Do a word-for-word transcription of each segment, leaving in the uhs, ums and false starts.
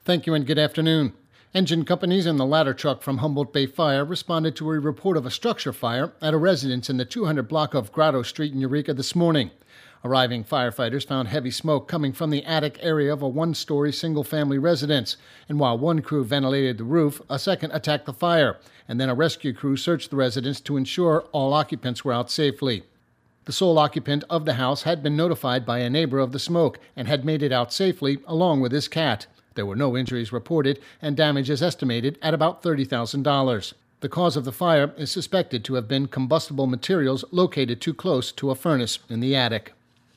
Thank you and good afternoon. Engine companies and the ladder truck from Humboldt Bay Fire responded to a report of a structure fire at a residence in the two hundred block of Grotto Street in Eureka this morning. Arriving firefighters found heavy smoke coming from the attic area of a one-story single-family residence, and while one crew ventilated the roof, a second attacked the fire, and then a rescue crew searched the residence to ensure all occupants were out safely. The sole occupant of the house had been notified by a neighbor of the smoke and had made it out safely along with his cat. There were no injuries reported, and damage is estimated at about thirty thousand dollars. The cause of the fire is suspected to have been combustible materials located too close to a furnace in the attic.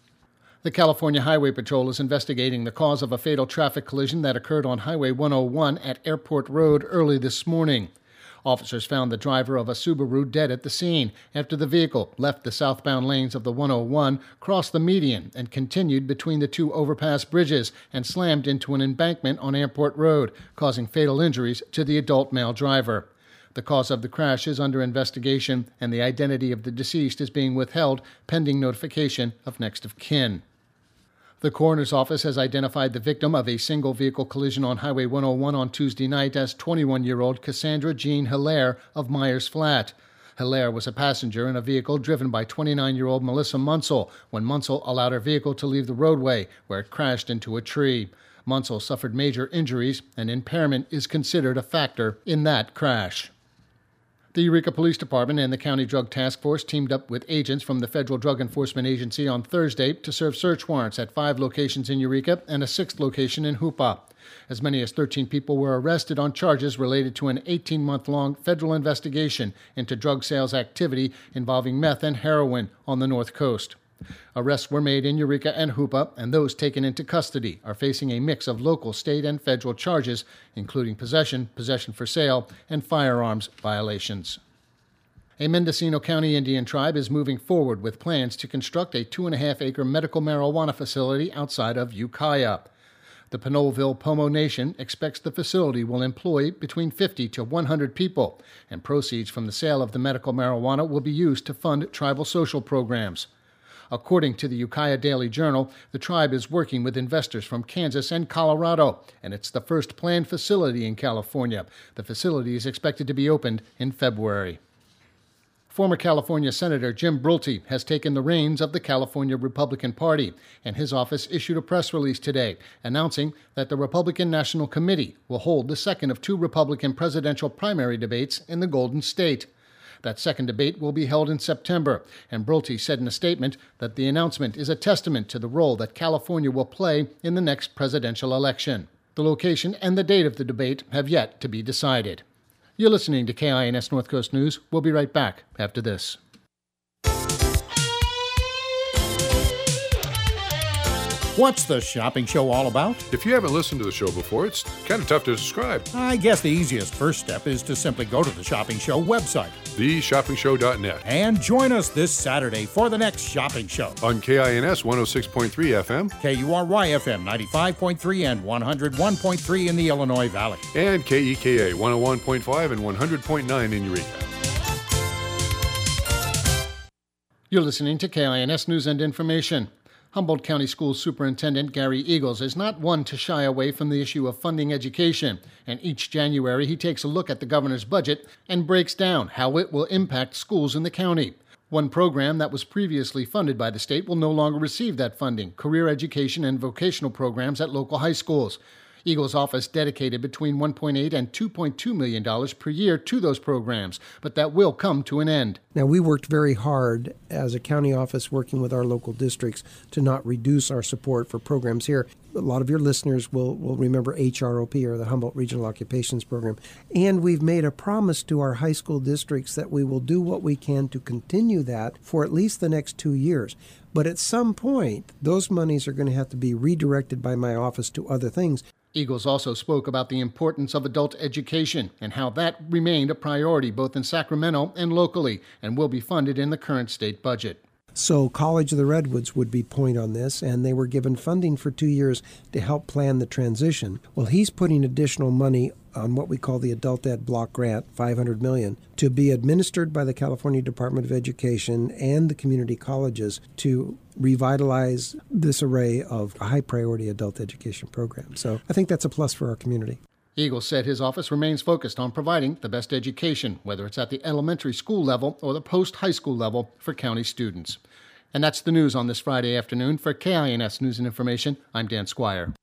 The California Highway Patrol is investigating the cause of a fatal traffic collision that occurred on Highway one oh one at Airport Road early this morning. Officers found the driver of a Subaru dead at the scene after the vehicle left the southbound lanes of the one oh one, crossed the median, and continued between the two overpass bridges and slammed into an embankment on Airport Road, causing fatal injuries to the adult male driver. The cause of the crash is under investigation, and the identity of the deceased is being withheld pending notification of next of kin. The coroner's office has identified the victim of a single-vehicle collision on Highway one oh one on Tuesday night as twenty-one-year-old Cassandra Jean Hilaire of Myers Flat. Hilaire was a passenger in a vehicle driven by twenty-nine-year-old Melissa Munsell when Munsell allowed her vehicle to leave the roadway, where it crashed into a tree. Munsell suffered major injuries, and impairment is considered a factor in that crash. The Eureka Police Department and the County Drug Task Force teamed up with agents from the Federal Drug Enforcement Agency on Thursday to serve search warrants at five locations in Eureka and a sixth location in Hoopa. As many as thirteen people were arrested on charges related to an eighteen-month-long federal investigation into drug sales activity involving meth and heroin on the North Coast. Arrests were made in Eureka and Hoopa, and those taken into custody are facing a mix of local, state, and federal charges, including possession, possession for sale, and firearms violations. A Mendocino County Indian tribe is moving forward with plans to construct a two-and-a-half-acre medical marijuana facility outside of Ukiah. The Pinoleville Pomo Nation expects the facility will employ between fifty to one hundred people, and proceeds from the sale of the medical marijuana will be used to fund tribal social programs. According to the Ukiah Daily Journal, the tribe is working with investors from Kansas and Colorado, and it's the first planned facility in California. The facility is expected to be opened in February. Former California Senator Jim Brulte has taken the reins of the California Republican Party, and his office issued a press release today announcing that the Republican National Committee will hold the second of two Republican presidential primary debates in the Golden State. That second debate will be held in September, and Brulte said in a statement that the announcement is a testament to the role that California will play in the next presidential election. The location and the date of the debate have yet to be decided. You're listening to K I N S North Coast News. We'll be right back after this. What's the shopping show all about? If you haven't listened to the show before, it's kind of tough to describe. I guess the easiest first step is to simply go to the Shopping Show website, the shopping show dot net, and join us this Saturday for the next shopping show. On K I N S one oh six point three F M, K U R Y F M ninety-five point three and one oh one point three in the Illinois Valley, and K E K A one oh one point five and one hundred point nine in Eureka. You're listening to K I N S News and Information. Humboldt County School Superintendent Gary Eagles is not one to shy away from the issue of funding education, and each January he takes a look at the governor's budget and breaks down how it will impact schools in the county. One program that was previously funded by the state will no longer receive that funding: career education and vocational programs at local high schools. Eagles' office dedicated between one point eight and two point two million dollars per year to those programs, but that will come to an end. Now, we worked very hard as a county office working with our local districts to not reduce our support for programs here. A lot of your listeners will, will remember H R O P, or the Humboldt Regional Occupations Program. And we've made a promise to our high school districts that we will do what we can to continue that for at least the next two years. But at some point, those monies are going to have to be redirected by my office to other things. Eagles also spoke about the importance of adult education and how that remained a priority both in Sacramento and locally, and will be funded in the current state budget. So College of the Redwoods would be point on this, and they were given funding for two years to help plan the transition. Well, he's putting additional money on what we call the Adult Ed Block Grant, five hundred million dollars, to be administered by the California Department of Education and the community colleges to revitalize this array of high-priority adult education programs. So I think that's a plus for our community. Eagle said his office remains focused on providing the best education, whether it's at the elementary school level or the post-high school level for county students. And that's the news on this Friday afternoon. For K I N S News and Information, I'm Dan Squire.